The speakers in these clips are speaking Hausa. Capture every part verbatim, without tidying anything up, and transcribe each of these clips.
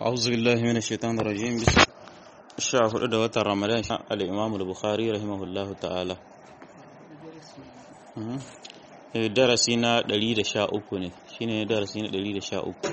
أعوذ بالله من الشيطان الرجيم بسم الله الرحمن الرحيم رمضان الإمام البخاري رحمه الله تعالى darasi na ɗari da sha uku ne shine darasi na ɗari da sha uku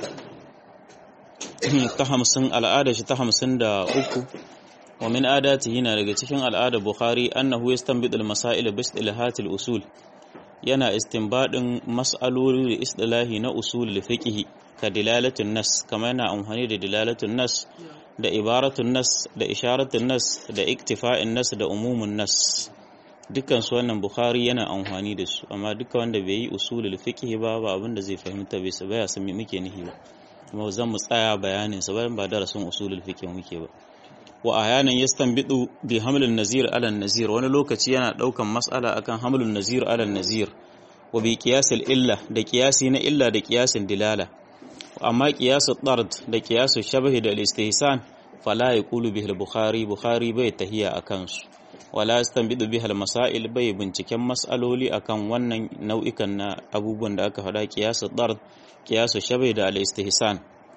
ta hamsin al'ada shi ta hamsin da uku wa min adatihi na daga cikin al'ada Bukhari annahu yastanbidu al-masail bi istilahatil usul yana istinbadin mas'aloli da istilahi na usul fiqh ka dilalatun nas kama yana amfani da dilalatun nas da ibaratun nas da isharatun nas da iktifa'in nas da umumun nas dukkan su wannan Bukhari yana amfani da su amma duka wanda bai yi usulul fiqh ba ba abin da zai fahimta bai sa baya san me muke nihi ba kuma zan mu tsaya bayanin sa ba darasin usulul fiqh muke ba wa ayanan yastanbidu bi hamlin nazir ala nazir wani lokaci yana daukan mas'ala akan hamlun nazir ala nazir wa bi qiyasil illa da qiyasi na illa da qiyasin dilala amma qiyasu tard da qiyasu shabh da al-istihsan fala yaqulu bihi al-bukhari bukhari bai tahiya akan su wala yastanbidu bihi al-masail bai binciken mas'aloli akan wannan nau'ikan na abubuwan da aka faɗa qiyasu tard qiyasu shabh da al-istihsan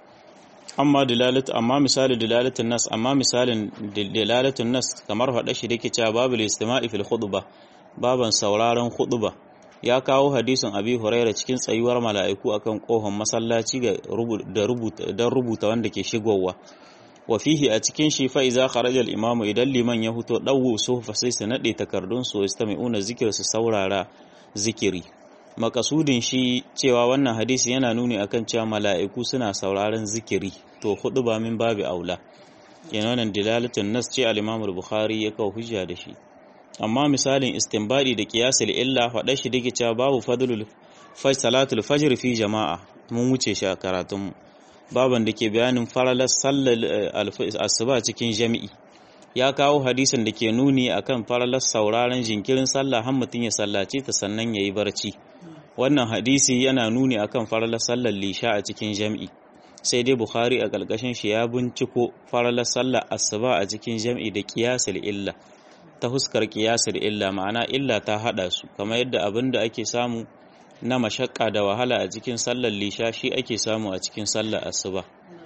amma dilalatu amma misali dilalatun nas amma misalin dilalatun nas kamar faɗa shi dake cewa babu istima'i fil khutbah baban sauraron khutba ya kawo hadisin Abi Huraira cikin tsayuwar mala'iku akan kohon masallaci ga da rubuta dan rubuta wanda ke shigowa wa fihi a cikin shi fa iza kharaja al imamu idan liman ya huto dawu sufa sai su nade takardun su istami'una zikir su saurara zikiri makasudin shi cewa wannan hadisi yana nuni akan cewa mala'iku suna sauraron zikiri to hudu ba min babu aula yana wannan dilalatun nas ce al-Imam al-Bukhari ya kawo hujja da shi amma misalin istinbadi da qiyasul illa faɗa shi dake cewa babu fadlul fajr salatul fajr fi jama'a mun wuce shi a karatun baban dake bayanin faralar sallar asuba cikin jami'i ya kawo hadisin da ke nuni akan faralar sauraron jinkirin sallah har mutun ya sallace ta sannan yayi barci wannan hadisi yana nuni akan faralar sallar lisha a cikin jami'i sai dai Bukhari a kalkashin shi ya binciko faralar sallar asuba a cikin jami'i da qiyasul illa ta huskar qiyasul illa ma'ana illa ta hada su kamar yadda abinda ake samu na mashakka da wahala a cikin sallar lisha shi ake samu a cikin sallar asuba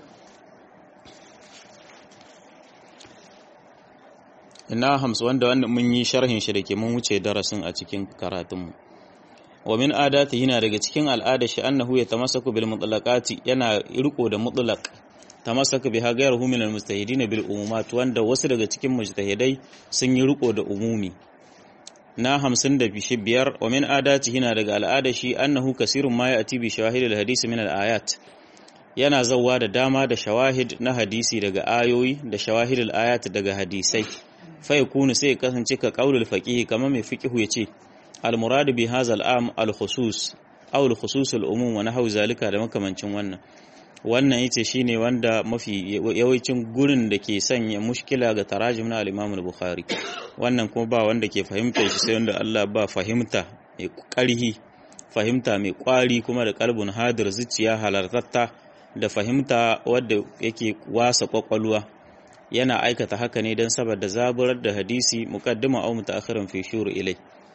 ina hamsu wanda wannan mun yi sharhin shi dake mun wuce darasin a cikin karatunmu wa min adatihi na daga cikin al'ada shi annahu yatamassaku bil mutlaqati yana riko da mutlaq tamassaka biha ghayruhu min al mujtahidin bil umumat wanda wasu daga cikin mujtahidai sun yi riko da umumi na hamsin da biyar wa min adatihi na daga al'ada shi annahu kasirun ma ya'ti bi shawahid al hadisi min al ayat yana zawwa da dama da shawahid na hadisi daga ayoyi da shawahid al ayat daga hadisai fa yakunu sai kasance ka qaulul faqih kamar mai fiqhu yace al-murad bi hadha al-am al-khusus aw al-khusus al-umum wa nahwu zalika da makamancin wannan wannan yace shine wanda mafi yawancin gurin da ke sanya mushkila ga tarajim na al-Imam al-Bukhari wannan kuma ba wanda ke fahimta shi sai wanda Allah ba fahimta mai ƙarhi fahimta mai ƙwari kuma da kalbun hadir zuciya halartatta da fahimta wanda yake wasa kwakwalwa yana aikata haka ne don saboda zaburar da hadisi muqaddima aw mutaakhiran fi shuru ilai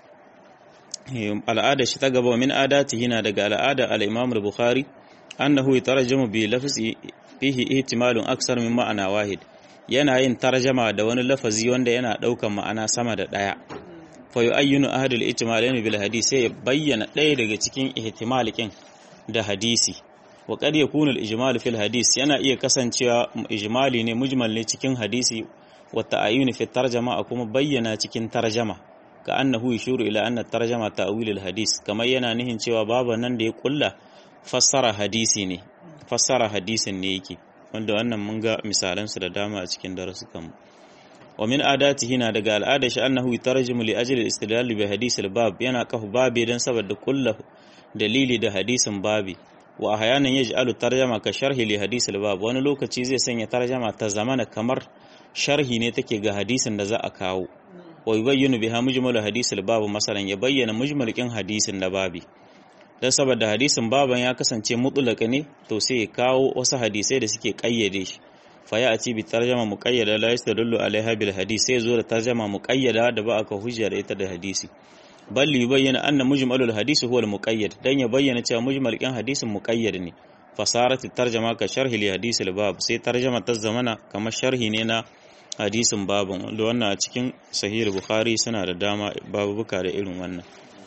al'ada shi ta gaba min adatihi na daga al'ada al-Imam al-Bukhari annahu yatarjamu bi lafzi fihi ihtimalun aksar min ma'ana wahid yana yin tarjama da wani lafazi wanda yana daukan ma'ana sama da daya fa yu'ayyinu ahadul ihtimalaini bil hadisi sai bayyana daya daga cikin ihtimalikin da hadisi wa qad yakunu al-ijmal fil hadis yana iya kasancewa ijmali ne mujmal ne cikin hadisi wa ta'ayyun fi tarjama kuma bayyana cikin tarjama ka annahu yashuru ila anna tarjama ta'wil al-hadis kamar yana nihin cewa babu nan da ya kulla fassara hadisi ne fassara hadisin ne yake wanda wannan mun ga misalan su da dama a cikin darasukan wa min adatihi na daga al'ada shi annahu yatarjumu li ajli al-istidlal bi hadis al-bab yana kafu babi dan saboda kullu dalili da hadisin babi wa ahyanan yaj'alu tarjama ka sharhi li hadis al-bab wani lokaci zai sanya tarjama ta zamana kamar sharhi ne take ga hadisin da za a kawo wa yubayyinu biha mujmal hadis al-bab masalan ya bayyana mujmalin hadisin da babi dan saboda hadisin baban ya kasance mutlaka ne to sai ya kawo wasu hadisai da suke kayyade shi fa ya ati bi tarjama muqayyada la yastadullu alaiha bil hadis sai zo da tarjama muqayyada da ba aka hujja da ita da hadisi bal yubayyana anna mujmalul hadis huwa al muqayyad dan ya bayyana cewa mujmalin hadisin muqayyad ne fasarati tarjama ka sharhi li hadisi bab sai tarjama ta zamana kamar sharhi ne na hadisin babun da wannan a cikin sahih bukhari suna da dama babubuka da irin wannan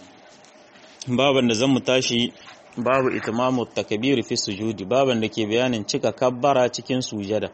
baban da zan mu tashi babu itmamu takbir fi sujudi baban da ke bayanin cika kabbara cikin sujada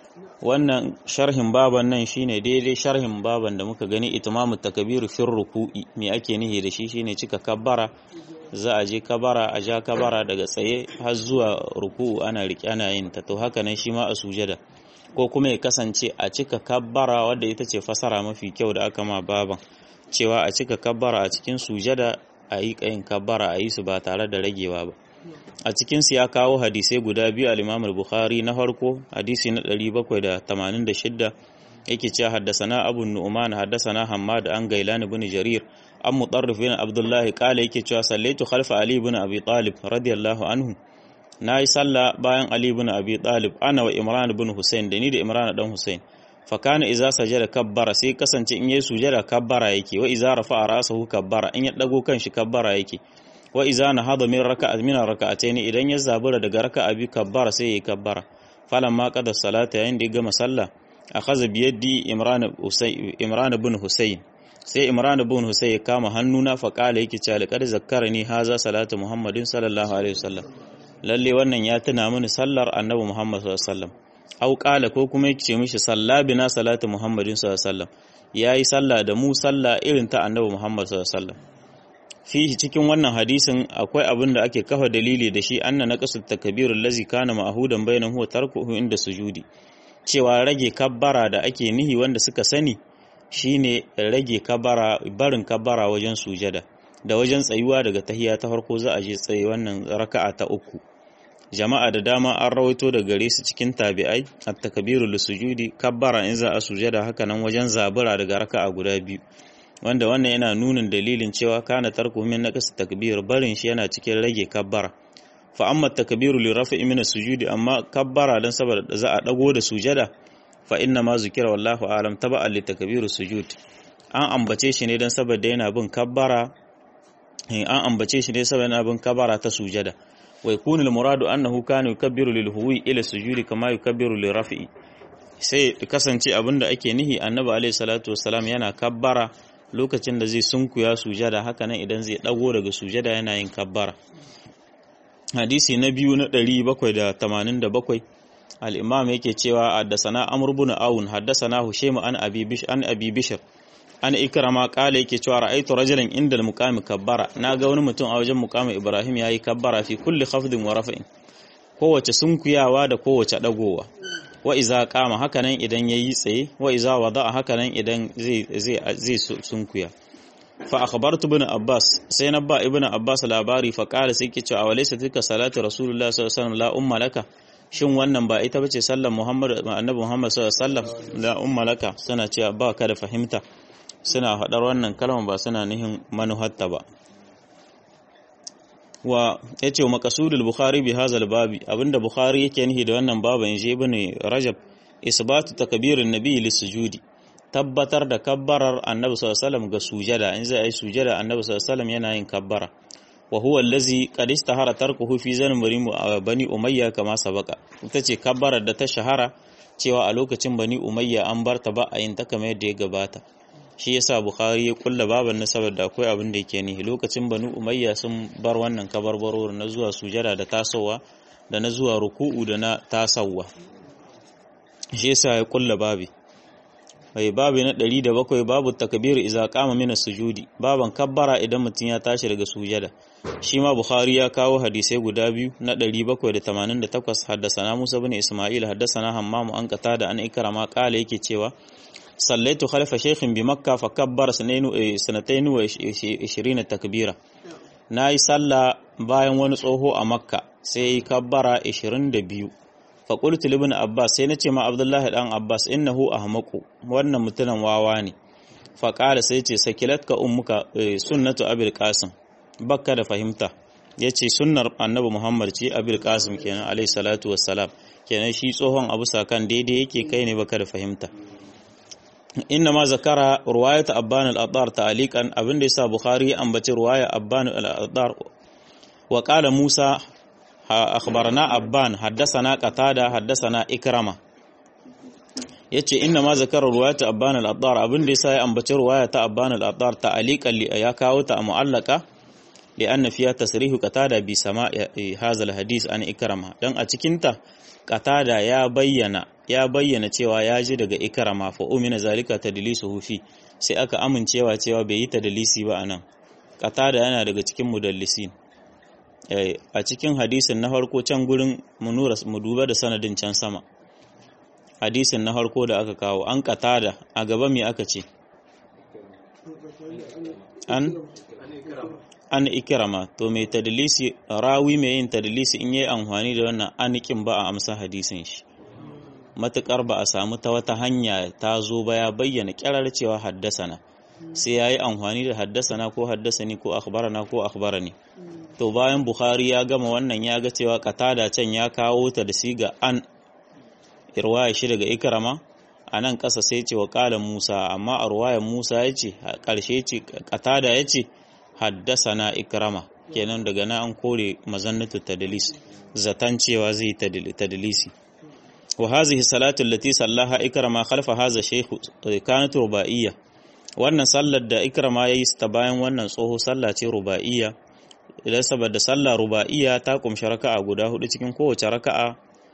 wannan sharhin baban nan shine daidai sharhin baban da muka gani itmamu takbir fi ruku'i me ake nihi da shi shine cika kabbara za a je kabara a ja kabara daga tsaye har zuwa ruku'u ana riƙe ana yin ta to haka nan shi ma a sujada ko kuma ya kasance a cika kabbara wadda ita ce fasara mafi kyau da aka ma baban cewa a cika kabbara a cikin sujada a yi ƙayin kabbara a yi su ba tare da ragewa ba a cikinsu ya kawo hadisai guda biyu al-Imam al-Bukhari na farko hadisi na ɗari bakwai da tamanin da shida yake cewa haddasana Abu Nu'man haddasana Hammad an Gailan ibn Jarir an Mutarrif bin Abdullah kala yake cewa sallaitu khalfa Ali ibn Abi Talib radiyallahu anhu nayi sallah bayan Ali ibn Abi Talib ana wa Imran ibn Hussein da ni da Imran dan Hussein fa kana idza sajada kabbara sai kasance in yayi sujada kabbara yake wa idza rafa'a ra'sahu kabbara in ya dago kanshi kabbara yake wa idza nahada min raka'a min raka'atayn idan ya zabura daga raka'a bi kabbara sai yayi kabbara falamma qada salata yayin da ya gama sallah akhadha bi yadi Imran Husayn Imran ibn Husayn sai Imran ibn Husayn ya kama hannuna fa kala yake cewa laqad zakkarani haza salatu Muhammadin sallallahu alaihi wasallam lalle wannan ya tuna mini sallar annabi Muhammad sallallahu alaihi wasallam au kala ko kuma yake ce mishi salla bina salatu Muhammadin sallallahu alaihi wasallam yayi sallah da mu sallah irin ta annabi Muhammad sallallahu alaihi wasallam fihi cikin wannan hadisin akwai abin da ake kafa dalili da shi anna naqasut takbirul ladzi kana ma'hudan bainahu wa tarkuhu inda sujudi cewa rage kabbara da ake nihi wanda suka sani shine rage kabbara barin kabbara wajen sujada da wajen tsayuwa daga tahiyya ta farko za a je tsaye wannan raka'a ta uku jama'a da dama an rawaito da gare su cikin tabi'ai at-takbiru lis-sujudi kabbara in za a sujada haka nan wajen zabura daga raka'a guda biyu wanda wannan yana nunin dalilin cewa kana tarku min naqas takbir barin shi yana cikin rage kabbara fa amma takbiru li rafi'i min as-sujudi amma kabbara dan saboda za a dago da sujada fa inna ma zikira wallahu a'lam taba'a li takbiru sujud an ambace shi ne dan saboda yana bin kabbara an ambace shi ne saboda yana bin kabbara ta sujada wa yakunu al-muradu annahu kana yukabbiru lil huwi ila sujudi kama yukabbiru li rafi'i sai kasance abinda ake nihi annabi alayhi salatu wassalam yana kabbara lokacin da zai sunkuya sujada haka nan idan zai dago daga sujada yana yin kabbara hadisi na biyu na ɗari bakwai da tamanin da bakwai al-imam yake cewa haddasana amr ibn aun haddasana hushaym an abi bish an abi bishr an ikrama qala yake cewa ra'aytu rajulan inda al-muqam kabbara naga wani mutum a wajen muqam ibrahim yayi kabbara fi kulli khafdin wa raf'in kowace sunkuyawa da kowace dagowa wa iza qama hakanan idan yayi tsaye wa iza wada'a hakanan idan zai zai zai sunkuya fa akhbartu ibn abbas sai na ba ibn abbas labari fa qala sai ke cewa walaysa tilka salatu rasulullah sallallahu alaihi wasallam la umma laka shin wannan ba ita bace sallar muhammad annabi muhammad sallallahu alaihi wasallam la umma laka suna cewa ba ka da fahimta suna hadar wannan kalmar ba suna nihin manuhatta ba wa yace maqsudul bukhari bi hazal babi abinda bukhari yake nihi da wannan baban je bane rajab isbatu takbirin nabi lisujudi tabbatar da kabbarar annabi sallallahu alaihi wasallam ga sujada in zai yi sujada annabi sallallahu alaihi wasallam yana yin kabbara wa huwa allazi qad istahara tarkuhu fi zanbari bani umayya kama sabaka ita ce kabbarar da ta shahara cewa a lokacin bani umayya an barta ba a yin ta kamar yadda ya gabata shi yasa bukhari ya kulla baban na saboda akwai abin da yake ni lokacin banu umayya sun bar wannan kabarbaro na zuwa sujada da tasowa da na zuwa ruku'u da na tasawa shi yasa ya kulla babi bai babi na ɗari da bakwai babu takbir idza qama min as-sujudi baban kabbara idan mutun ya tashi daga sujada shi ma bukhari ya kawo hadisai guda biyu na ɗari bakwai da tamanin da takwas haddasana musa ibn isma'il haddasana hammam an qatada an ikrama qala yake cewa sallaitu khalfa shaykhin bi makka fa kabbara sanatayn wa ishirin takbira nayi salla bayan wani tsoho a makka sai kabbara ishirin da biyu fa qultu li ibn abbas sai nace ma abdullahi dan abbas innahu ahmaqu wannan mutunan wawa ne fa qala sai ce sakilatka ummuka sunnatu abil qasim bakka da fahimta yace sunnar annabi muhammad ce abil qasim kenan alayhi salatu wassalam kenan shi tsohon abu sakan daidai yake kai ne baka da fahimta inna ma zakara ruwayat abban al-adar ta'liqan abinda yasa bukhari ya ambaci ruwaya abban al-adar wa qala musa akhbarana abban haddathana qatada haddathana ikrama yace inna ma zakara ruwayat abban al-attar abin da yasa ya ambaci ruwaya ta abban al-attar ta aliqan li ya kawo ta mu'allaka li anna fiya tasrihu qatada bi sama'i hadha al-hadith an ikrama dan a cikin ta qatada ya bayyana ya bayyana cewa ya ji daga ikrama fa umina zalika tadlisuhu fi sai aka amincewa cewa bai yi tadlisi ba anan qatada yana daga cikin mudallisin a cikin hadisin na farko can gurin munura mu duba da sanadin can sama hadisin na farko da aka kawo an qatada a gaba me aka ce an an ikrama to mai tadlisi rawi mai yin tadlisi in yayi amfani da wannan anikin ba a amsa hadisin shi matukar ba a samu ta wata hanya ta zo ba ya bayyana kirar cewa haddasana sai yayi amfani da haddasana ko haddasani ko akhbarana ko akhbarani to bayan Bukhari ya gama wannan ya ga cewa qatada can ya kawo ta da siga an irwaya shi daga ikrama anan kasa sai ce wa qala Musa amma a ruwayan Musa yace karshe ce qatada yace haddasana ikrama kenan daga nan an kore mazannatu tadlis zatan cewa zai tadlisi wa hadhihi salatu allati sallaha ikrama khalfa hadha shaykh kanat rubaiyya wannan sallar da ikrama yayi ta bayan wannan tsoho sallah ce rubaiyya idan saboda sallah rubaiyya ta kumshi raka'a guda hudu cikin kowace raka'a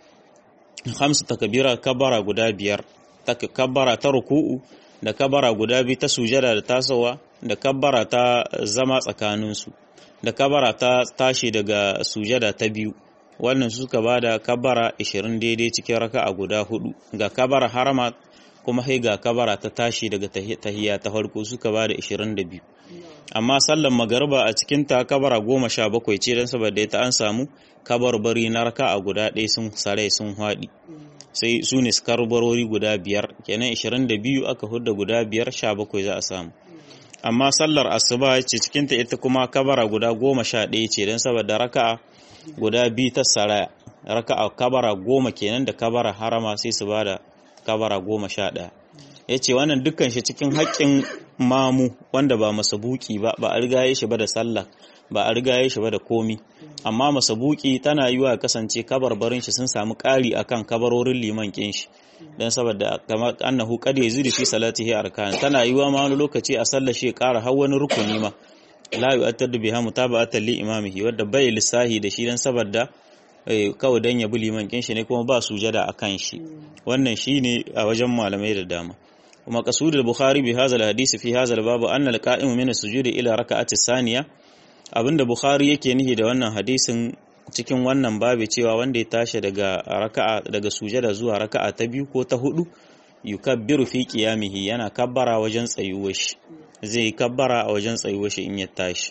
khamsu takbira kabara guda biyar takabbara ta ruku'u da kabara guda biyu ta sujada da tasowa da kabbara ta zama tsakaninsu da kabbara ta tashi daga sujada ta biyu wannan suka bada kabbara ishirin daidai cikin raka'a guda hudu ga kabbara harama kuma sai ga kabbara ta tashi daga tahiyya ta farko suka bada ishirin da biyu amma sallan magariba a cikin ta kabbara goma sha bakwai ce dan saboda ita an samu kabarbari na raka'a guda ɗaya sun sare sun haɗi sai su ne karbarori guda biyar kenan ishirin da biyu aka hudda guda biyar sha bakwai za a samu amma sallar asuba ce cikinta ita kuma kabara guda goma sha ɗaya ce don saboda raka'a guda biyu ta saraya raka'a kabara goma kenan da kabara harama sai su bada kabara goma sha ɗaya ya ce wannan dukkan shi cikin haƙƙin mamu wanda ba masabuki ba ba a rigaye shi ba da sallah ba a rigaye shi ba da komi amma masabuki tana yi wa kasance kabarbarin shi sun samu ƙari akan kabarorin liman kin shi dan saboda kamar annahu qad yazidu fi salatihi arkan tana yi wa ma wani lokaci a sallar shi ƙara har wani rukuni ma la yu'attadu biha mutaba'atan li imamihi wanda bai lissahi da shi dan saboda kawai dan ya bi liman kin shi ne kuma ba sujada akan shi wannan shine a wajen malamai da dama kuma qasudul bukhari bi hadha alhadisi fi hadha albab anna alqa'imu min as-sujudi ila raka'ati thaniya abinda bukhari yake nihi da wannan hadisin cikin wannan babu cewa wanda ya tashi daga raka'a daga sujada zuwa raka'a ta biyu ko ta hudu yukabbiru fi qiyamihi yana kabbara wajen tsayuwar shi zai kabbara a wajen tsayuwar shi in ya tashi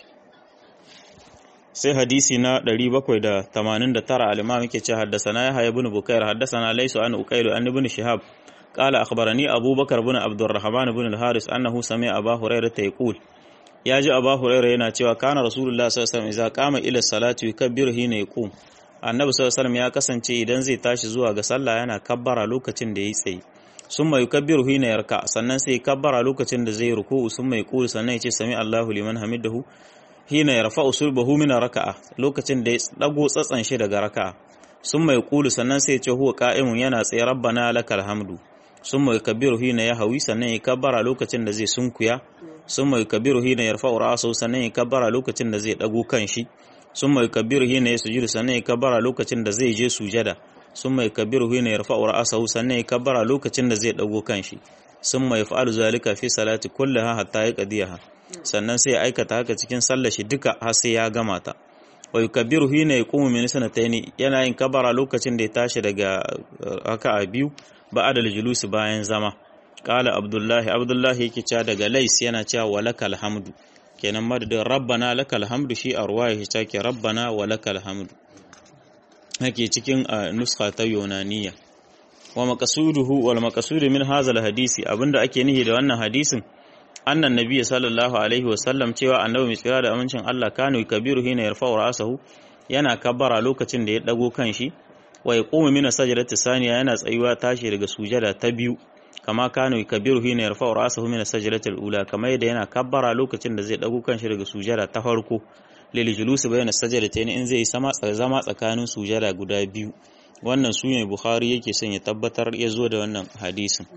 sai hadisi na ɗari bakwai da tamanin da tara al-imam yake cewa haddathana yahya ibn bukair haddathana laysu an uqayl an ibn shihab qala akhbarani abubakar ibn abdurrahman ibn al-haris annahu sami'a abu hurairah yaqul yaji abu hurairah yana cewa kana rasulullah sallallahu alaihi wasallam idza qama ila salati yukabbiru hina yaqum annabi sallallahu alaihi wasallam ya kasance idan zai tashi zuwa ga sallah yana kabbara lokacin da yayi tsayi summa yukabbiru hina yarka sannan sai kabbara lokacin da zai ruku'u summa yaqulu sannan yace sami Allahu liman hamidahu hina yarfa'u sulbahu min raka'a lokacin da ya dago tsatsan shi daga raka'a summa yaqulu sannan sai yace huwa qa'imun yana tsaye rabbana lakal hamdu summa yukabbiru hina yahwi sannan ya kabbara lokacin da zai sunkuya summa yukabbiru hina yarfa'u ra'sahu sannan ya kabbara lokacin da zai dago kanshi summa yukabbiru hina yasjudu sannan ya kabbara lokacin da zai je sujada summa yukabbiru hina yarfa'u ra'sahu sannan ya kabbara lokacin da zai dago kanshi summa yaf'alu zalika fi salati kullaha hatta yaqdiyaha sannan sai ya aikata haka cikin sallar shi duka har sai ya gama ta wa yukabbiru hina yaqumu min sanataini yana yin kabbara lokacin da ya tashi daga raka'a biyu ba'da al-julus bayan zama qala abdullahi abdullahi yake cewa daga lais yana cewa walakal hamdu kenan madadin rabbana lakal hamdu shi a ruwaya shi take rabbana walakal hamdu hake cikin nuskha ta yunaniya wa maqsuduhu wal maqsudu min hadha al-hadisi abinda ake nihi da wannan hadisin annan nabiyyi sallallahu alaihi wasallam cewa annabi mai tsira da amincin Allah kanu kabiru hina yarfa'u ra'sahu yana kabbara lokacin da ya dago kanshi wa yaqumu min sajdati saniya yana tsayuwa tashi daga sujada ta biyu kama kanu kabiru hina yarfa'u ra'sahu min sajdati al-ula kamar yadda yana kabbara lokacin da zai dago kanshi daga sujada ta farko lil julus bayna sajdatayn in zai sama zama tsakanin sujada guda biyu. Wannan su ne Bukhari yake son ya tabbatar ya zo da wannan hadisin.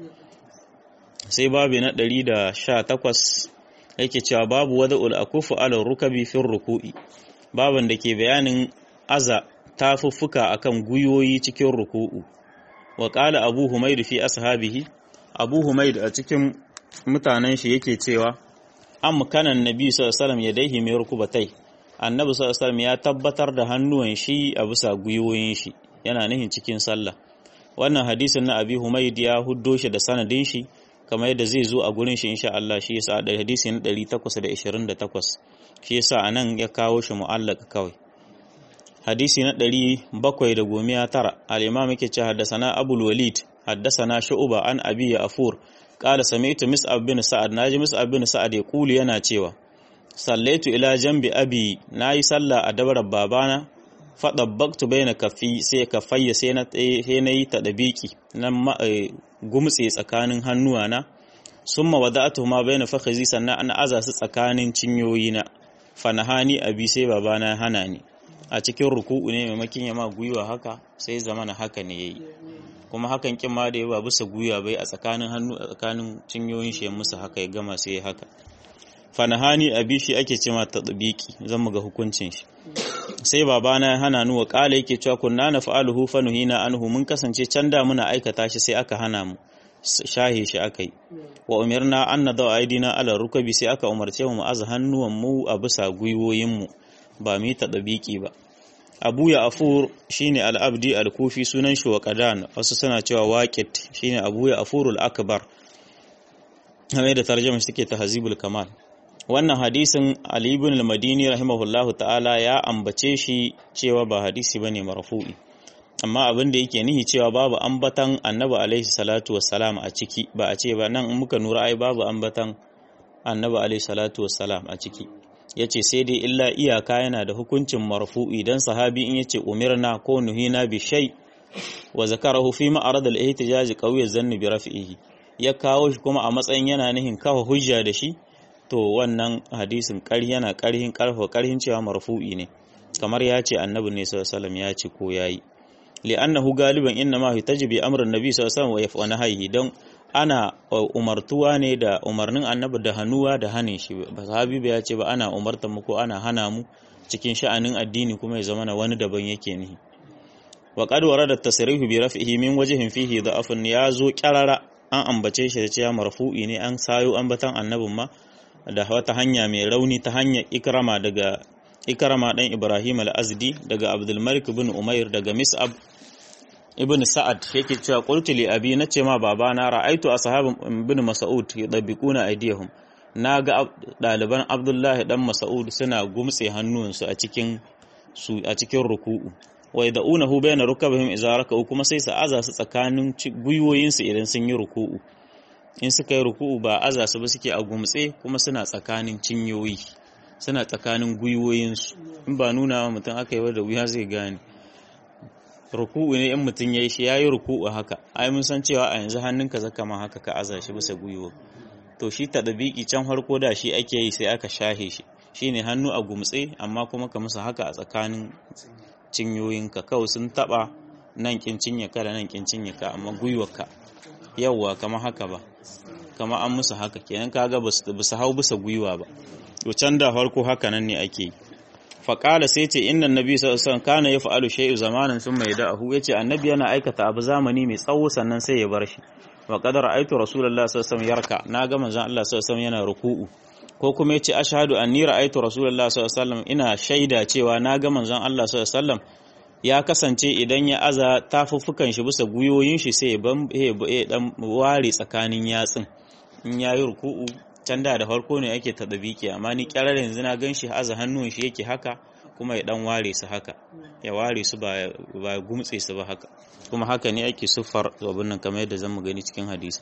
Sai babu na ɗari da sha takwas yake cewa babu wada'ul akufu ala rukabi fi ruku'i, baban da ke bayanin aza tafuffuka akan guyoyi cikin ruku'u. Wa qala Abu Humayd fi ashabihi, Abu Humayd a cikin mutanen shi yake cewa am kana annabi sallallahu alaihi wasallam yadayhi mai rukubatai, annabi sallallahu alaihi wasallam ya tabbatar da hannuwan shi a bisa guyoyin shi, yana nihin cikin sallah. Wannan hadisin na Abi Humayd ya huddo shi da sanadin shi kamar yadda zai zo a gurin shi insha Allah, shi yasa da hadisi na ɗari takwas da ishirin da takwas, shi yasa anan ya kawo shi mu'allaq kawai. Hadisi na ɗari bakwai da goma tara al-imam yake cewa haddathana Abul Walid haddathana Shu'ba an Abi Afur qala sami'tu Mus'ab bin Sa'ad, naji Mus'ab bin Sa'ad ya kuli yana cewa sallaitu ila jambi abi, nayi sallah a dabarar babana, fadabbaktu baina kaffi sai kafayya sai na sai nayi tadabiki nan gumtse tsakanin hannuwana, summa wada'atuhuma baina fakhizi, sannan ana aza su tsakanin cinyoyina, fanahani abi sai babana hana ni. A cikin ruku'u ne maimakin ya ma guyuwa haka sai zamana haka ne yayi, kuma hakan kin ma da ba bisa guyuwa bai a tsakanin hannu a tsakanin cinyoyin shi musu haka ya gama sai ya haka. Fanahani abi shi ake ce ma tadbiki, zan mu ga hukuncin shi. Sai babana ya hana ni, wa kala yake cewa kunna nafa'aluhu fanuhina anhu, mun kasance can da muna aikata shi sai aka hana mu, shahe shi aka yi. Wa umirna an nada aidina ala rukabi, sai aka umarce mu aza hannuwan mu a bisa gwiwoyin mu, ba mu ta dabiki ba. Abu ya Afur shine al-Abdi al-Kufi, sunan shi wa Qadan, wasu suna cewa Waqit, shine Abu ya Afurul Akbar, kamar da tarjuma shi take Tahzibul Kamal. Wannan hadisin Ali ibn al-Madini rahimahullahu ta'ala ya ambace shi cewa ba hadisi bane marfu'i, amma abin da yake nihi cewa babu ambatan Annabi alaihi salatu wassalam a ciki, ba a ce ba nan in muka nura ai babu ambatan Annabi alaihi salatu wassalam a ciki. Yace sai dai illa iyaka yana da hukuncin marfu'i, dan sahabi in yace umirna ko nuhina bi shay wa zakarahu fi ma'rad al-ihtijaj qawiy az-zann bi raf'ihi, ya kawo shi kuma a matsayin yana nihin kafa hujja da shi, to wannan hadisin ƙarhi yana ƙarhin ƙarfa ƙarhin cewa marfu'i ne, kamar ya ce annabi ne sallallahu alaihi wasallam ya ce ko yayi. Li'annahu galiban inna ma hitajibi amrun nabi sallallahu alaihi wasallam wa nahyihi, don ana umartuwa ne da umarnin annabi da hannuwa da hanin shi, ba sahabi ba ya ce ba ana umartar mu ko ana hana mu cikin sha'anin addini kuma ya zama wani daban yake nihi. Wa qad warada at-tasrihu bi raf'ihi min wajhin fihi da'afun, ya zo qarara an ambace shi da cewa marfu'i ne, an sayo ambatan annabin ma da wata hanya mai rauni ta hanyar Ikrama daga Ikrama dan Ibrahim al-Azdi daga Abdul Malik ibn Umair daga Mus'ab ibn Sa'ad, yake cewa qultu li abi, nace ma babana ra'aitu ashabun ibn Mas'ud yadabiquna aydiyahum, naga daliban Abdullahi dan Mas'ud suna gumtse hannuwansu a cikin su a cikin ruku'u, wa yad'unahu bayna rukabihim idza raka'u, kuma sai su aza su tsakanin gwiwoyinsu idan sun yi ruku'u. In suka yi ruku'u ba aza su ba suke a gumtse, kuma suna tsakanin cinyoyi, suna tsakanin gwiwoyinsu. In ba nuna wa mutum aka yi da wuya zai gane. Ruku'u ne in mutum ya yi shi ya yi ruku'u haka, ai mun san cewa a yanzu hannunka zaka ma haka ka aza shi bisa gwiwo. To shi tadbiki can farko da shi ake yi sai aka shahe shi, shine hannu a gumtse amma kuma ka musu haka a tsakanin cinyoyinka, kawai sun taba nan kin cinye ka da nan kin cinye ka, amma gwiwarka yawwa kama haka ba, kama an musu haka kenan, kaga ba su hau bisa gwiwa ba. To can da farko haka nan ne ake yi. Faƙala sai ce inna annabi sallallahu alaihi wasallam kana yaf'alu shay'u zamanan thumma yada'uhu, yace annabi yana aikata abu zamani mai tsawo sannan sai ya bar shi. Wa qad ra'aytu rasulullahi sallallahu alaihi wasallam yarka, na ga manzon Allah sallallahu alaihi wasallam yana ruku'u. Ko kuma yace ashhadu anni ra'aytu rasulullahi sallallahu alaihi wasallam, ina shaida cewa na ga manzon Allah sallallahu alaihi wasallam ya kasance idan ya aza tafuffukan shi bisa guyoyin shi sai ya dan ware tsakanin yatsun in yayi ruku'u. Can da da farko ne ake tadabiki, amma ni kyarar yanzu na ganshi aza hannun shi yake haka, kuma ya dan ware su haka, ya ware su ba ba gumtse su ba haka, kuma haka ne ake siffar abin nan kamar yadda zamu gani cikin hadisi.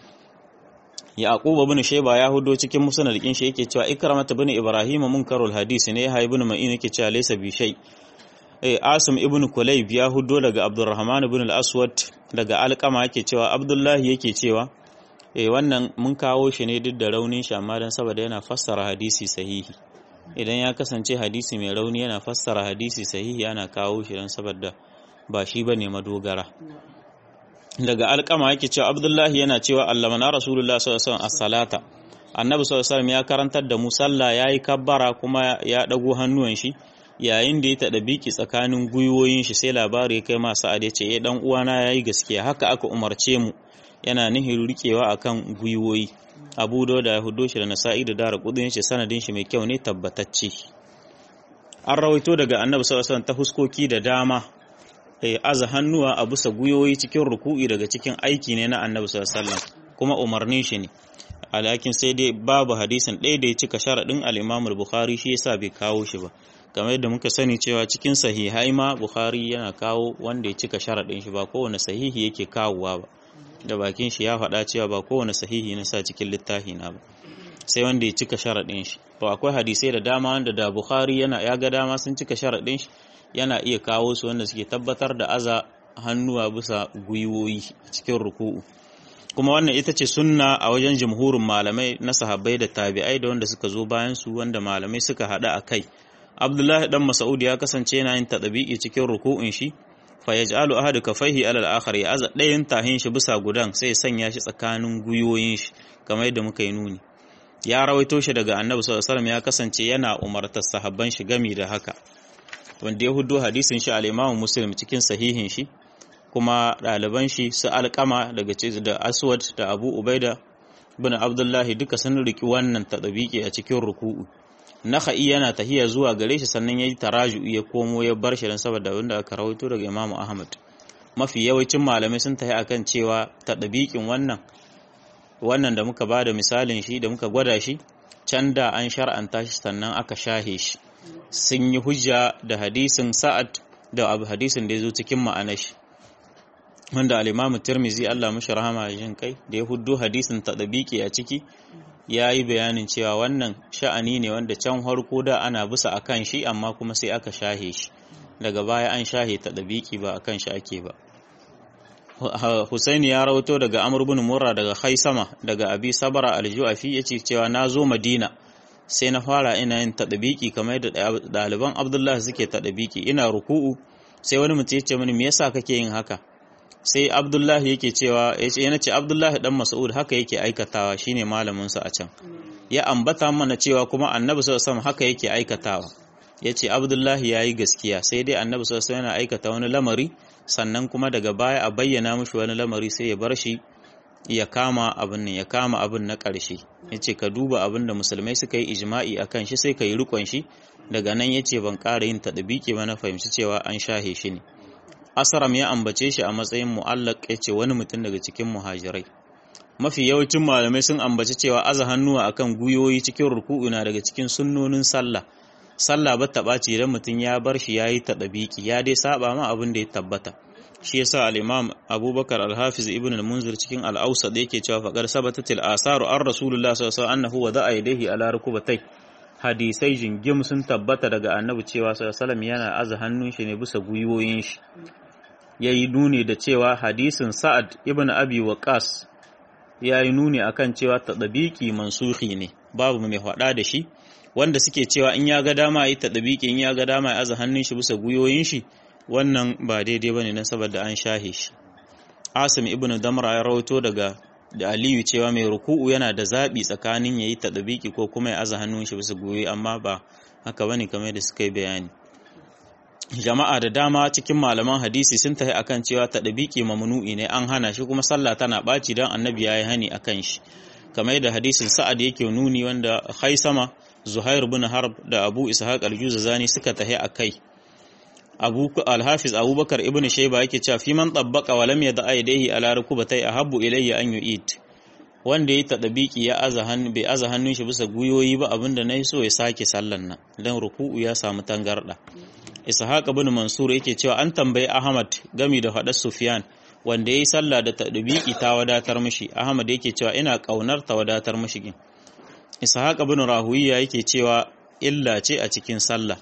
Yaqub ibn Shayba ya hudo cikin musnad din shi yake cewa Ikramah ibn Ibrahim munkarul hadisi ne, ya ibn Ma'in yake cewa laysa bi shay. Eh Asim ibn Kulayb ya hudo daga Abdurrahman ibn al-Aswad daga Alqama yake cewa Abdullahi yake cewa eh wannan mun kawo shi ne duk da raunin shi, amma dan saboda yana fassara hadisi sahihi, idan ya kasance hadisi mai rauni yana fassara hadisi sahihi ana kawo shi don saboda ba shi bane madogara. Daga alƙama yake cewa Abdullahi yana cewa allamana Rasulullah sallallahu alaihi wasallam as-salata, annabi sallallahu alaihi wasallam ya karantar da mu sallah, yayi kabbara kuma ya dago hannuwan shi yayin da ya tada biki tsakanin guyoyin shi, sai labari ya kai ma Sa'ad ya ce eh dan uwana yayi gaskiya, haka aka umarce mu, yana nihin rikewa akan guyoyi. Abu Dawud da Hudo shi da Nasa'i da Daraqutni yace sanadin shi mai kyau ne tabbatacce. An rawaito daga annabi sallallahu alaihi wasallam ta huskoki da dama aza hannuwa a bisa guyoyi cikin ruku'i daga cikin aiki ne na annabi sallallahu alaihi wasallam kuma umarnin shi ne. Alakin sai dai babu hadisin ɗaya da ya cika sharadin al-Imam al-Bukhari, shi yasa bai kawo shi ba. Kamar yadda muka sani cewa cikin sahihai ma Bukhari yana kawo wanda ya cika sharadin shi, ba kowane sahihi yake kawowa ba. Da bakin shi ya faɗa cewa ba kowane sahihi na sa cikin littafi na ba, sai wanda ya cika sharadin shi. To akwai hadisai da dama wanda da Bukhari yana ya ga dama sun cika sharadin shi, yana iya kawo su wanda suke tabbatar da aza hannuwa bisa gwiwoyi cikin ruku'u. Kuma wannan ita ce sunna a wajen jumhurin malamai na sahabbai da tabi'ai da wanda suka zo bayan su, wanda malamai suka hada akai. Abdullahi dan Mas'ud ya kasance yana yin tadbi'i cikin ruku'un shi, fa yaj'alu ahadu kafaihi ala al-akhar, ya aza dayan tahin shi bisa gudan sai ya sanya shi tsakanin gwiwoyin shi kamar yadda muka yi nuni. Ya rawaito shi daga Annabi sallallahu alaihi wasallam ya kasance yana umartar sahabban shi gami da haka, wanda ya hudo hadisin shi al-Imam Muslim cikin sahihin shi, kuma ɗaliban shi su Alƙama daga da Aswad da Abu Ubaida bin Abdullahi duka sun riki wannan tadbiki a cikin ruku'u. Nakhai yana tahiya zuwa gare shi sannan yayi taraju'i ya komo ya bar shi dan saboda wanda aka rawaito daga Imam Ahmad. Mafi yawancin malamai sun tahi akan cewa tadbikin wannan wannan da muka bada misalin shi da muka gwada shi can da an shar'anta shi sannan aka shahe shi. Sun yi hujja da hadisin Sa'ad da abu hadisin da ya zo cikin ma'anar shi, wanda al-Imam Tirmidhi Allah mashi rahama jin kai da ya huddo hadisin tadbiki a ciki, yayi bayanin cewa wannan sha'ani ne wanda can harko da ana bisa akan shi amma kuma sai aka shahe shi, daga baya an shahe tadbiki ba akan shi ake ba. Husaini ya rawato daga Amr ibn Murra daga Khaisama daga Abi Sabra al-Ju'afi yace cewa nazo Madina sai na fara ina yin tadbiki kamar da ɗaliban Abdullah suke tadbiki, ina ruku'u sai wani mutum ya ce mini me yasa kake yin haka, sai Abdullah yake cewa yace yana ce Abdullah dan Mas'ud haka yake aikatawa, shine malamin sa a can, ya ambata mana cewa kuma Annabi sallallahu alaihi wasallam haka yake aikatawa, yace Abdullah yayi gaskiya, sai dai Annabi sallallahu alaihi wasallam yana aikata wani lamari sannan kuma daga baya a bayyana mishi wani lamari sai ya bar shi ya kama abin nan ya kama abin na ƙarshe. Yace ka duba abin da musulmai suka yi ijma'i akan shi sai ka yi rikon shi, daga nan yace ban ƙara yin tadbiki ba, na fahimci cewa an shahe shi ne. Asram ya ambace shi a matsayin mu'allaq, yace wani mutum daga cikin muhajirai. Mafi yawancin malamai sun ambaci cewa aza hannuwa akan guyoyi cikin ruku'u na daga cikin sunnonin sallah. Sallah ba ta ɓaci idan mutum ya bar shi yayi tadbiki, ya dai saba ma abin da ya tabbata. Shi yasa al-Imam Abubakar al-Hafiz Ibn al-Munzir cikin al-Awsat yake cewa faqad sabatatil asaru ar Rasulullah sallallahu alaihi wasallam annahu wada'a yadayhi ala rukubatai. Hadisai jingim sun tabbata daga Annabi cewa sallallahu alaihi wasallam yana aza hannun shi ne bisa guyoyin shi. Yayi nuni da cewa hadisin Sa'ad ibn Abi Waqqas yayi nuni akan cewa tadbiki mansuhi ne, babu mai faɗa da shi, wanda suke cewa in ya ga dama yi tadbiki, in ya ga dama ya aza hannun shi bisa guyoyin shi, wannan ba daidai bane nan saboda an shahe shi. Asim ibn Damra ya rawaito daga da Aliyu cewa mai ruku'u yana da zabi tsakanin yayi tadbiki ko kuma ya aza hannun shi bisa guyoyi, amma ba haka bane kamar da suka yi bayani. Jama'a da dama cikin malaman hadisi sun tafi akan cewa tadbiki mamnu'i ne, an hana shi, kuma sallah tana baci dan Annabi yayi hani akan shi, kamar da hadisin Sa'ad yake nuni, wanda Khaisama, Zuhair bin Harb da Abu Ishaq al-Juzazani suka tafi akai. Abu al-Hafiz Abubakar ibn Shayba yake cewa fi man tabbaqa wa lam yada'a yadayhi ala rukubatai ahabbu ilayya an yu'id, wanda yayi tadbiki ya aza hannu bai aza hannun shi bisa guyoyi ba, abinda nayi so ya sake sallan nan dan ruku'u ya samu tangarda. Ishaq ibn Mansur yake cewa an tambayi Ahmad gami da hadar Sufyan wanda yayi sallah da tadbiki ta wadatar mishi, Ahmad yake cewa ina kaunar ta wadatar mishi gin. Ishaq ibn Rahuwiya yake cewa illa ce a cikin sallah.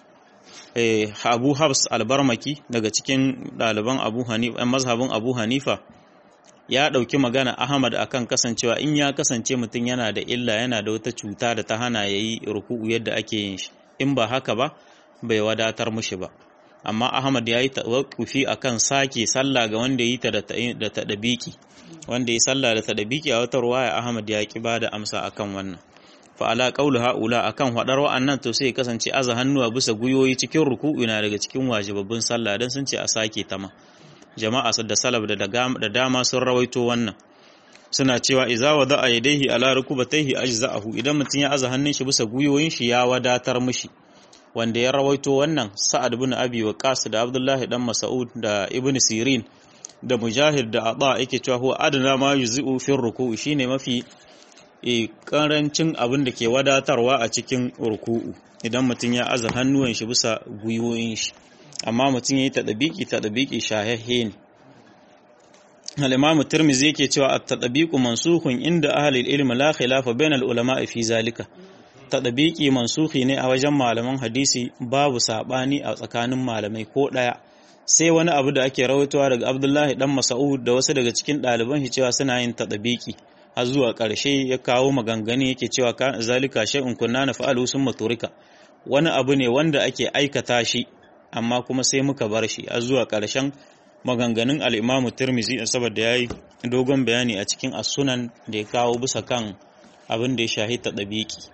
Eh, Abu Habs al-Barmaki daga cikin ɗaliban Abu Hanifa, mazhabin Abu Hanifa, ya ɗauki magana Ahmad akan kasancewa in ya kasance mutum yana da illa yana da wata cuta da ta hana yayi ruku'u yadda ake yin shi in ba haka ba bai wadatar mushi ba amma Ahmad ya yi tawakkufi akan sake sallah ga wanda yi ta da tadabiki wanda yi sallah da tadabiki a wata ruwaya Ahmad ya ki bada amsa akan wannan fa ala qawli haula akan hadar wa'annan to sai kasance aza hannuwa bisa guyoyi cikin ruku'u na daga cikin wajibabbin sallah dan sun ce a sake ta ma jama'a da salaf da da dama sun rawaito wannan suna cewa iza wada yadayhi ala rukubatayhi ajza'ahu idan mutun ya aza hannun shi bisa guyoyin shi ya wadatar mushi wanda ya rawaito wannan Sa'ad ibn Abi Waqqas da Abdullah dan Mas'ud da Ibn Sirin da Mujahid da Ata yake cewa huwa adna ma yuzi'u fi ruku'u shine mafi e karancin abin da ke wadatarwa a cikin ruku'u idan mutun ya aza hannuwan shi bisa guyoyin shi amma mutun yayi tadabiki tadabiki shahihhe ne al-Imam Tirmidhi yake cewa at-tadbiqu mansukhun inda ahli al-ilm la khilafa bainal ulama fi zalika tadbiki mansukhi ne a wajen malaman hadisi babu sabani a tsakanin malamai ko daya sai wani abu da ake rawaitowa daga Abdullahi dan Mas'ud da wasu daga cikin ɗaliban shi cewa suna yin tadbiki har zuwa ƙarshe ya kawo maganganu yake cewa ka zalika shay'un kunna nafa'alu summa turika wani abu ne wanda ake aikata shi amma kuma sai muka bar shi har zuwa ƙarshen maganganun al-Imam Tirmidhi saboda yayi dogon bayani a cikin as-sunan da ya kawo bisa kan abin da ya shahi tadbiki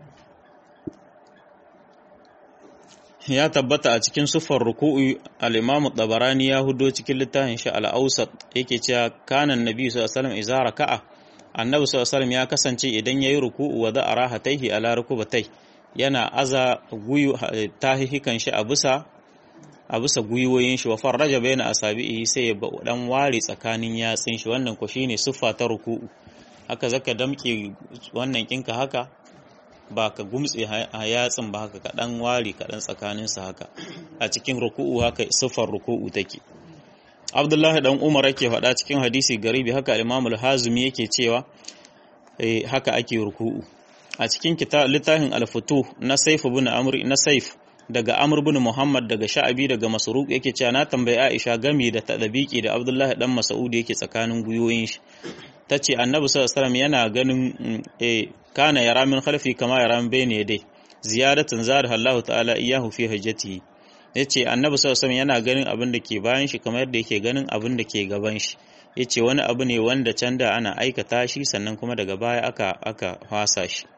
ya tabbata a cikin sufar ruku'u al-Imam Tabarani ya hudo cikin littafin shi al-Awsat yake cewa kana annabi sallallahu alaihi wasallam idza raka'a annabi sallallahu alaihi wasallam ya kasance idan yayi ruku'u wa da'a rahataihi ala rukubatai yana aza guyu tahihikan shi a bisa a bisa guyuwoyin shi wa farraja baina asabihi sai ya dan ware tsakanin yatsin shi wannan ko shine siffa ta ruku'u haka zaka damke wannan kinka haka ba ka gumtse a yatsin ba haka kaɗan wari kaɗan tsakaninsa haka a cikin ruku'u haka siffar ruku'u take Abdullahi dan Umar yake faɗa cikin hadisi garibi haka Imam al-Hazimi yake cewa eh, haka ake ruku'u a cikin kitab littafin al-Futuh na Saif ibn Amr na Saif daga Amr ibn Muhammad daga Sha'abi daga Masruq yake cewa na tambayi Aisha game da tadabiki da Abdullahi dan Mas'ud yake tsakanin guyoyin shi tace Annabi sallallahu alaihi wasallam yana ganin eh kana yara min khalfi kama yara min bayni yadai ziyadatan zada Allah ta'ala iyahu fi hajjati yace Annabi sallallahu alaihi wasallam yana ganin abin da ke bayan shi kamar yadda yake ganin abin da ke gaban shi yace wani abu ne wanda can da ana aikata shi sannan kuma daga baya aka aka fasa shi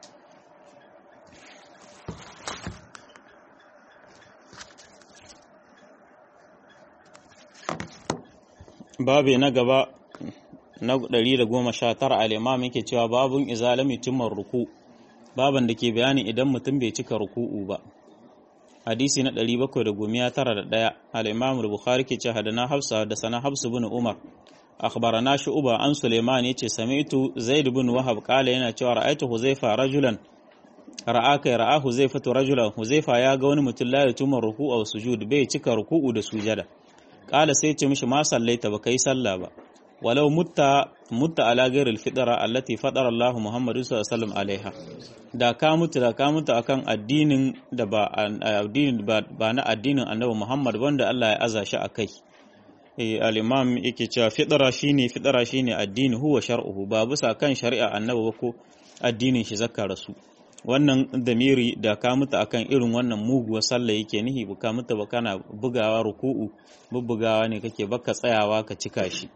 babu na gaba na ɗari da goma sha tara al-imam yake cewa babun izalami timar ruku baban da ke bayani idan mutum bai cika ruku'u ba hadisi na ɗari bakwai da tara da ɗaya al-imam al-bukhari ke cewa hadana hafsa da sana hafsu bin umar akhbarana shu'ba an sulaiman yace sami'tu zaid bin wahab qala yana cewa ra'aytu huzaifa rajulan ra'aka ra'a huzaifa rajulan huzaifa ya ga wani mutum la yatumar ruku'a wa sujud bai cika ruku'u da sujada qala sai ce mishi ma sallaita ba kai sallah ba walau mutta mutta ala ghairil fitra allati fatara Allah Muhammadu sallallahu alaihi wasallam alaiha da ka mutu da ka mutu akan addinin da ba addinin ba na addinin Annabi Muhammad wanda Allah ya aza shi akai eh al-imam yake cewa fitra shine fitra shine addini huwa shar'uhu ba bisa kan shari'a Annabi ba ko addinin shi zakka rasu wannan damiri da ka mutu akan irin wannan muguwar sallah yake nihi ba ka mutu ba kana bugawa ruku'u bubbugawa ne kake baka tsayawa ka cika shi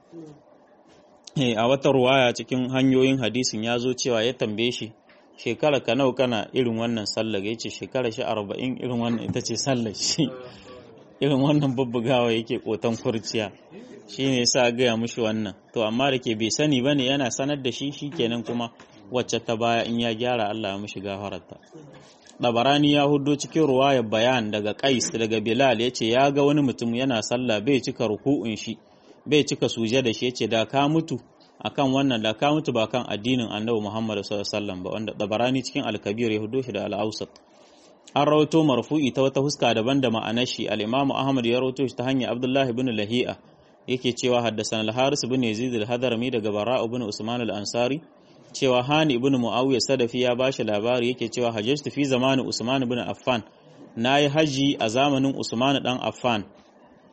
a wata ruwaya cikin hanyoyin hadisin ya zo cewa ya tambaye shi shekara ka nawa kana irin wannan sallar ya ce shekara shi arba'in irin wannan ita ce sallar shi irin wannan bubbugawa yake kotan kurciya shi ne sa gaya mushi wannan to amma da ke bai sani ba ne yana sanar da shi shi kenan kuma wacce ta baya in ya gyara Allah ya mushi gafararta Dabarani ya hudo cikin ruwayar bayan daga Qais daga Bilal ya ce ya ga wani mutum yana sallah bai cika ruku'un shi bai cika suje da shi yace da ka mutu akan wannan da ka mutu ba kan addinin Annabi Muhammad sallallahu alaihi wasallam ba wanda Dabarani cikin Al-Kabir ya hudo shi da Al-Awsat an rawaito marfu'i ta wata huska daban da ma'anar shi al-Imam Ahmad ya rawaito shi ta hanyar Abdullah ibn Lahi'a yake cewa haddathana al-Haris ibn Yazid al-Hadrami daga Bara ibn Usman al-Ansari cewa Hani ibn Muawiya Sadafi ya bashi labari yake cewa hajjatu fi zamanin Usman ibn Affan nayi haji a zamanin Usman dan Affan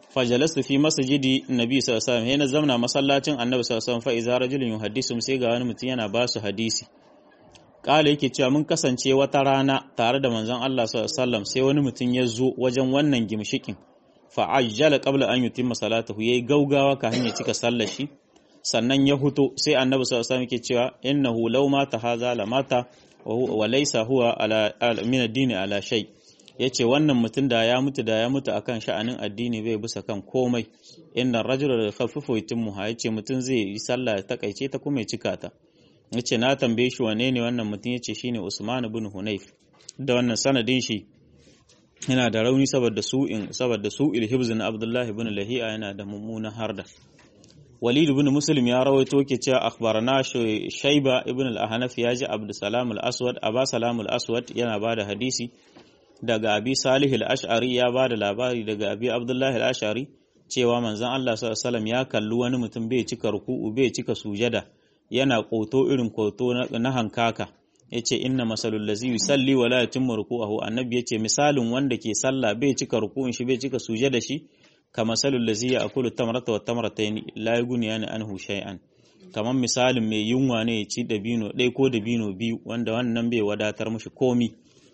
fajalastu fi masjidi nabi sallallahu alaihi wasallam yana zamna masallacin annabi sallallahu alaihi wasallam fa iza rajulun yuhaddisu sai ga wani mutum yana ba su hadisi kala yake cewa mun kasance wata rana tare da manzon Allah sallallahu alaihi wasallam sai wani mutum ya zo wajen wannan gimshikin fa ajjala qabla an yutimma salatahu yayi gaugawa kafin ya cika sallar shi sannan ya huto sai annabi sallallahu alaihi wasallam yake cewa innahu law mata hadha la mata wa laysa huwa ala min ad-din ala shay yace wannan mutum da ya mutu da ya mutu akan sha'anin addini bai bisa kan komai inna rajula khaffafu yutimmuha yace mutum zai yi sallah ya takaice ta kuma ya cika ta yace na tambaye shi wane ne wannan mutum yace shine Usman ibn Hunayf da wannan sanadin shi yana da rauni saboda su'in saboda su'il hibz na Abdullah ibn Lahi'a yana da mummunan harda. Walid ibn Muslim ya rawaito ke cewa akhbarana Shayba ibn al-Ahnaf ya ji Abdul Salam al-Aswad Aba Salam al-Aswad yana bada hadisi daga Abi Salih al-Ash'ari ya bada labari daga Abi Abdullah al-Ash'ari cewa manzon Allah sallallahu alaihi wasallam ya kalli wani mutum bai cika ruku'u bai cika sujada yana koto irin koto na hankaka yace inna masalul ladzi yusalli wa la yatimmu ruku'ahu annabi yace misalin wanda ke sallah bai cika ruku'un shi bai cika sujada shi kama masalul ladzi ya'kulu tamrata wa tamratayn la yughniyani anhu shay'an kaman misalin mai yunwa ne ya ci dabino dai ko dabino biyu wanda wannan bai wadatar mishi komi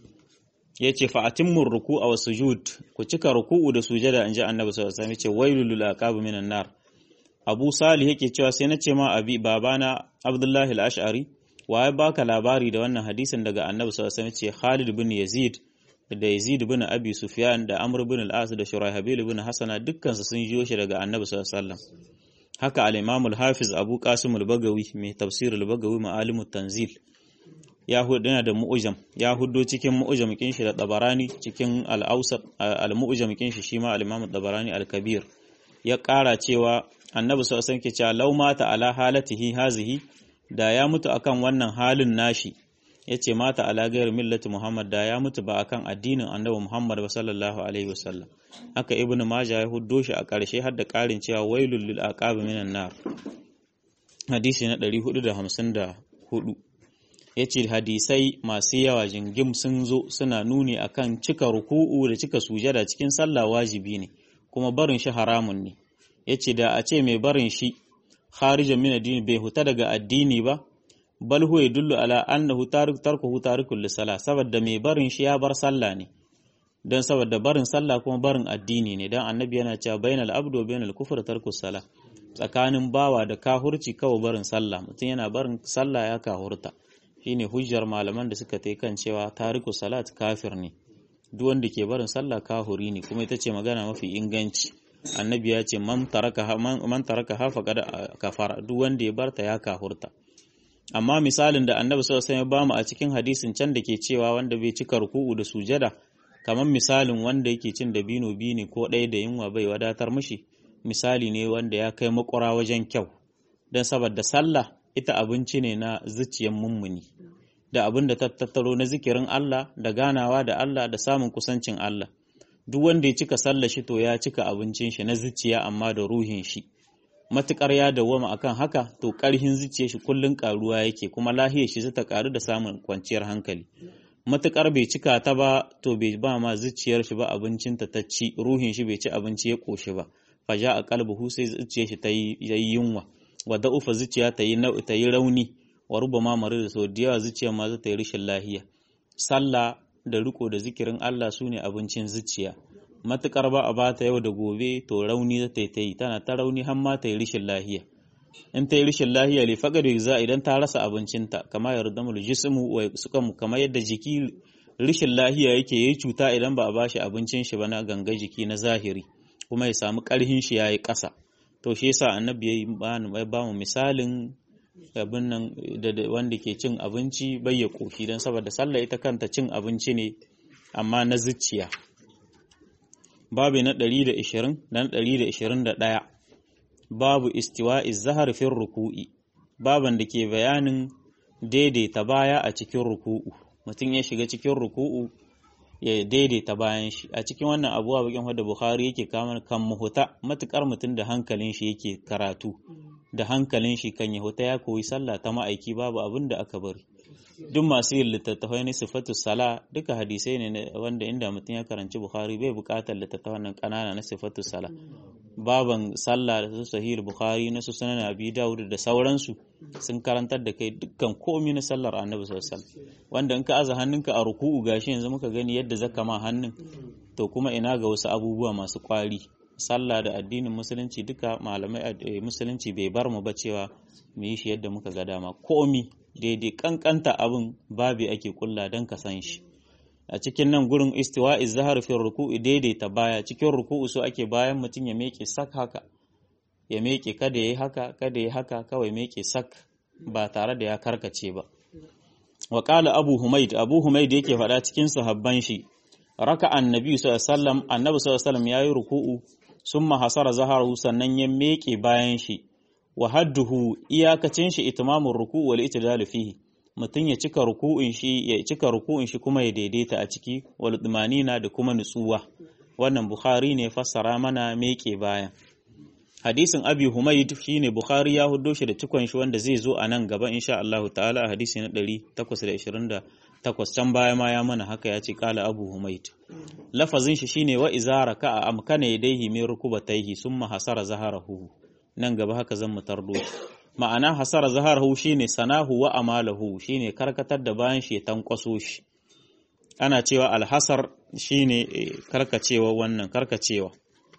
yace fa atimmu ruku'a wa sujud ku cika ruku'u da sujada inji annabi sallallahu alaihi wasallam yace wailul lil aqab minan nar Abu Salih yake cewa sai na ce ma abi babana Abdullahi al-Ash'ari waye baka labari da wannan hadisin daga Annabi sallallahu alaihi wasallam ce Khalid ibn Yazid da Yazid ibn Abi Sufyan da Amr ibn al-As da Shurahbil ibn Hasana dukkan su sun jiyo shi daga Annabi sallallahu alaihi wasallam haka al-Imam al-Hafiz Abu Qasim al-Bagawi mai tafsir al-Bagawi Ma'alim at-Tanzil ya hudu da mu'jam ya hudo cikin mu'jam kin shi da Tabarani cikin al-Awsat al-mu'jam kin shi shi ma al-Imam at-Tabarani al-Kabir ya ƙara cewa Annabi sallallahu alaihi wasallam ke cewa law mata ala halatihi hazihi da ya mutu akan wannan halin nashi yace mata ala gairu millati Muhammad da ya mutu ba akan addinin Annabi Muhammad sallallahu alaihi wasallam haka Ibn Majah ya huddo shi a ƙarshe har da ƙarin cewa wailul lil aqab minan nar hadisi na ɗari hudu da hamsin da hudu yace hadisai masu yawa jingim sun zo suna nuni akan cika ruku'u da cika sujada cikin sallah wajibi ne kuma barin shi haramun ne yace da a ce mai barin shi kharijan min addini bai huta daga addini ba bal huwa yadullu ala annahu tarik tarkuhu tarikul lisala saboda mai barin shi ya bar sallah ne dan saboda barin sallah kuma barin addini ne dan annabi yana cewa bainal abdu wa bainal kufri tarkus sala tsakanin bawa da kahurci kawai barin sallah mutum yana barin sallah ya kahurta shine hujjar malaman da suka tai kan cewa tarikus salat kafir ne duk wanda ke barin sallah kahuri ne kuma ita ce magana mafi inganci annabi ya ce man taraka man taraka ha faqad kafara duk wanda ya barta ya kahurta amma misalin da annabi sallallahu alaihi wasallam ya bamu a cikin hadisin can da ke cewa wanda bai cika ruku'u da sujada kamar misalin wanda yake cin dabino biyu ne ko ɗaya da yunwa bai wadatar mishi misali ne wanda ya kai makura wajen kyau dan saboda sallah ita abinci ne na zuciyar mummuni da abin da ta tattaro na zikirin Allah da ganawa da Allah da samun kusancin Allah duk wanda ya cika sallar shi to ya cika abincin shi na zuciya amma da ruhin shi matukar ya dawwama akan haka to karhin zuciyar shi kullun karuwa yake kuma lahiyar shi zata karu da samun kwanciyar hankali matukar bai cika ta ba to bai ba ma zuciyar shi ba abincin ta tacci ruhin shi bai ci abinci ya koshi ba faja a qalbuhu sai zuciyar shi ta yi yunwa wa da'ufa zuciya ta yi ta yi rauni wa rubama marir da sau da yawa zuciya ma zata yi rashin lahiya sallah da riko da zikirin Allah su ne abincin zuciya matukar ba a bata yau da gobe to rauni za ta yi tana ta rauni har ma ta yi rishin lahiya in ta yi rishin lahiya li faqad za idan ta rasa abincinta kama yardamul jismu wa sukan kamar yadda jiki rishin lahiya yake yayi cuta idan ba a bashi abincin shi ba na ganga jiki na zahiri kuma ya samu karhin shi yayi ƙasa to shi yasa annabi yayi ba mu misalin abin nan da wanda ke cin abinci bai ya koshi don saboda sallah ita kanta cin abinci ne amma na zuciya babu na ɗari da ishirin da na ɗari da ishirin da ɗaya babu istiwa'i zahar fin ruku'i baban da ke bayanin daidaita baya a cikin ruku'u mutum ya shiga cikin ruku'u ya daidaita bayan shi a cikin wannan abuwa bakin wadda Bukhari yake kama kan muhuta matukar mutum da hankalin shi yake karatu da hankalin shi kan yahuta ya koyi sallah ta ma'aiki babu abin da aka bari duk masu yin littattafai na sifatu sala duka hadisai ne wanda inda mutum ya karanci Bukhari bai bukatar littattafan nan kanana na sifatu sala baban sallah da su sahih bukhari na su sunan abi dawud da sauransu sun karantar da kai dukkan komai na sallar annabi sallallahu alaihi wasallam wanda in ka aza hannunka a ruku'u gashi yanzu muka gani yadda zaka ma hannun to kuma ina ga wasu abubuwa masu kwari sallah da addinin musulunci duka malamai musulunci bai bar mu ba cewa mu yi shi yadda muka ga dama komai daidai kankanta abin babi ake kulla dan ka san shi a cikin nan gurin istiwa'iz zahar fi ruku'i daidaita baya cikin ruku'u so ake bayan mutum ya meke sak haka ya meke kada yayi haka kada yayi haka kawai meke sak ba tare da ya karkace ba wa qala abu humaid abu humaid yake faɗa cikin sahabban shi raka annabi sallallahu alaihi wasallam annabi sallallahu alaihi wasallam yayi ruku'u summa hasara zaharu sannan ya meke bayan shi wa hadduhu iyakacin shi itmamur ruku'u wal itidal fihi mutum ya cika ruku'in shi ya cika ruku'in shi kuma ya daidaita a ciki wal dumanina da kuma nutsuwa wannan bukhari ne fassara mana meke bayan hadisin abi humayd shine bukhari ya huddo shi da cikon shi wanda zai zo a nan gaba insha Allah ta'ala a hadisi na ɗari takwas da ishirin da takwas can baya ma ya mana haka ya ce kala abu humayd lafazin shi shine wa izara ka amkana yadayhi min rukubatayhi summa hasara zaharahu nan gaba haka zan mutardo ma'ana hasara zaharahu shine sanahu wa amalahu shine karkatar da bayan shi ya tankwaso shi ana cewa alhasar shine karkacewa wannan karkacewa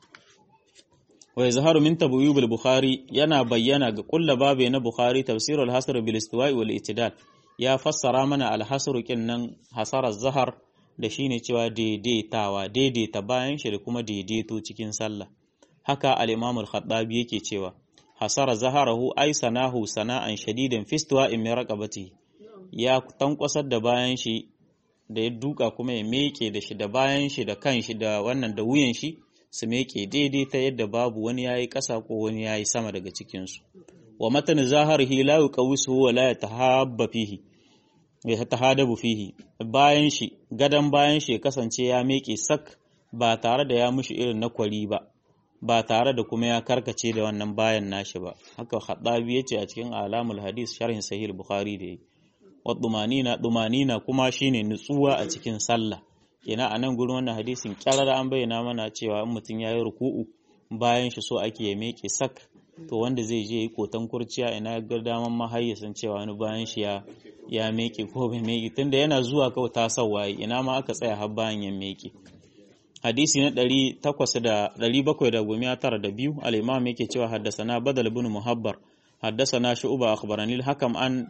wa yazharu min tabyib al-bukhari yana bayyana ga kullu babe na bukhari tafsir al-hasr bil istiwa'i wal itidal ya fassara mana al-hasr kinnan hasara zahar da shine cewa daidaitawa daidaita bayan shi da kuma daidaito cikin sallah haka al-imam al-khattabi yake cewa hasara zaharahu ay sanahu sana'an shadidan fi istiwa'in min raqabati ya tankwasar da bayan shi da ya duka kuma ya meke da shi da bayan shi da kan shi da wannan da wuyan shi su meke daidai ta yadda babu wani yayi ƙasa ko wani yayi sama daga cikin su wa matan zaharihi la yuqawisu wa la yatahabba fihi ya tahadabu fihi bayan shi gadan bayan shi kasance ya meke sak ba tare da ya mushi irin na kwari ba ba tare da kuma ya karkace da wannan bayan nashi ba haka Khattabi yace a cikin alamul hadis sharhin sahih bukhari da wa dumanina dumanina kuma shine nutsuwa a cikin sallah kenan anan gurin wannan hadisin kyarara an bayyana mana cewa in mutun yayi ruku'u bayan shi so ake ya meke sak to wanda zai je yi kotan kurciya ina ga daman mahayyasan cewa wani bayan shi ya ya meke ko bai meke tunda yana zuwa kawai ta sawaye ina ma aka tsaya har bayan ya meke hadisi na ɗari takwas da ɗari bakwai da goma tara da biyu al-imam yake cewa haddasana badal ibn muhabbar haddasana shu'ba akhbarani al-hakam an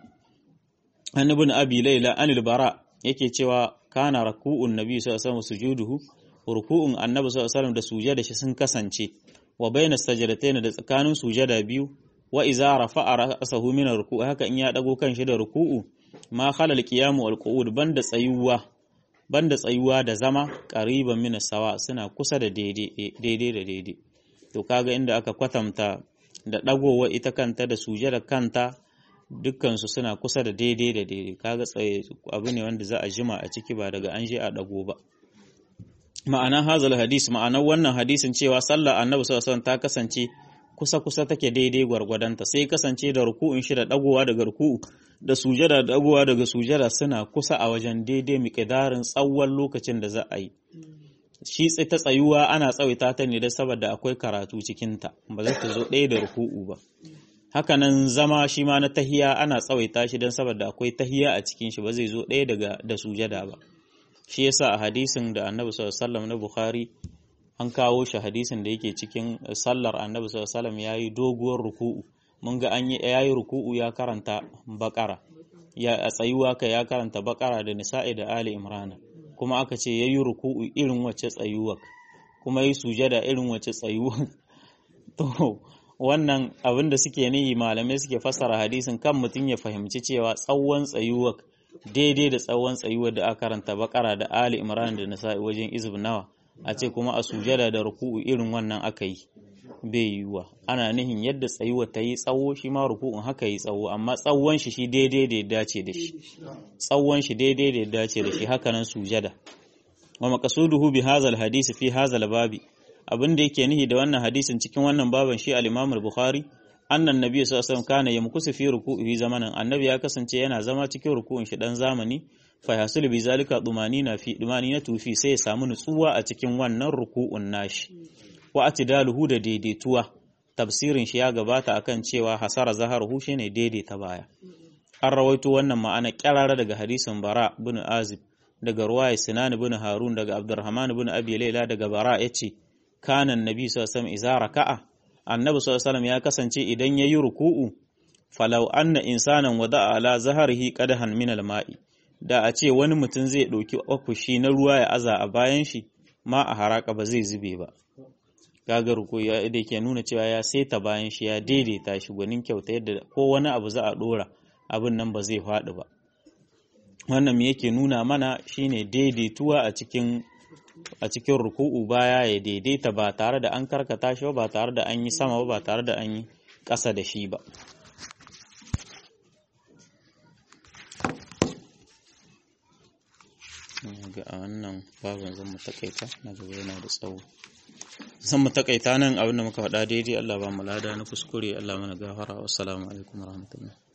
an ibn abi layla an al-bara yake cewa kana raku'un nabi sallallahu alaihi wasallam sujuduhu ruku'un annabi sallallahu alaihi wasallam da sujada shi sun kasance wa bayna sajdatayn da tsakanin sujada biyu wa idza rafa'a ra'sahu min ar-ruku' haka in ya dago kanshi da ruku'u ma khalal qiyamu wal qu'ud banda tsayuwa banda tsayuwa da zama qariban min sawa suna kusa da daidai daidai da daidai to kaga inda aka kwatanta da dagowa ita kanta da sujada kanta dukkan su suna kusa da daidai da daidai kaga tsaye abu ne wanda za a jima a ciki ba daga an je a dago ba ma'ana hazal hadis ma'anar wannan hadisin cewa sallar annabi sallallahu alaihi wasallam ta kasance kusa kusa take daidai gwargwadonta sai kasance da ruku'un shi da dagowa daga ruku'u da sujada da dagowa daga sujada suna kusa a wajen daidai miqdarin tsawon lokacin da za a yi shi sai ta tsayuwa ana tsawaita ta ne da saboda akwai karatu cikin ta ba za ta zo ɗaya da ruku'u ba hakanan zama shi ma na tahiya ana tsawaita shi don saboda akwai tahiya a cikin shi ba zai zo ɗaya daga da sujada ba shi yasa a hadisin da annabi sallallahu alaihi wasallam na bukhari an kawo shi hadisin da yake cikin sallar annabi sallallahu alaihi wasallam yayi doguwar ruku'u mun ga an yi yayi ruku'u ya karanta baqara ya a tsayuwa kai ya karanta baqara da nisa'i da ali imrana kuma aka ce yayi ruku'u irin wacce tsayuwa kuma yayi sujada irin wacce tsayuwa to wannan abin da suke nihi malamai suke fassara hadisin kan mutum ya fahimci cewa tsawon tsayuwa daidai da tsawon tsayuwa da aka karanta baqara da ali imran da nisa'i wajen izb nawa a ce kuma a sujada da ruku'u irin wannan aka yi bai yiwuwa ana nihin yadda tsayuwa ta yi tsawo shi ma ruku'un haka yi tsawo amma tsawon shi shi daidai da ya dace da shi tsawon shi daidai da ya dace da shi haka nan sujada wa maqsuduhu bi hadha al-hadisi fi hadha al-babi abin da yake nihi da wannan hadisin cikin wannan baban shi al-Imam al-Bukhari annan nabi sallallahu alaihi wasallam kana yamkusu fi ruku'ihi zamanan annabi ya kasance yana zama cikin ruku'un shi dan zamani fa yasul bi zalika dumanina fi dumanina tufi sai ya samu nutsuwa a cikin wannan ruku'un nashi wa atidaluhu da daidaituwa tafsirin shi ya gabata akan cewa hasara zaharuhu shine daidaita baya. An rawaito wannan ma'ana kyarara daga hadisin Bara bin Azib daga ruwaya Sinan bin Harun daga Abdurrahman bin Abi Layla daga Bara yace kana annabi sallallahu alaihi wasallam idza raka'a annabi sallallahu alaihi wasallam ya kasance idan yayi ruku'u falau anna insanan wada'a ala zaharihi qadahan min al-ma'i da a ce wani mutum zai dauki akushi na ruwa ya aza a bayan shi ma a haraka ba zai zube ba. Kaga ruku ya da ke nuna cewa ya saita bayan shi ya daidaita shi gwanin kyauta yadda ko wani abu za a dora abin nan ba zai faɗi ba. Wannan me yake nuna mana shine daidaituwa a cikin a cikin ruku'u baya ya daidaita ba tare da an karkata shi ba tare da an yi sama ba tare da an yi ƙasa da shi ba. Ga wannan babin zan mu takaita na gaba yana da tsawo. Zan mu takaita nan abin da muka faɗa daidai Allah ba mu lada na kuskure Allah mana gafara. Wassalamu alaikum warahmatullahi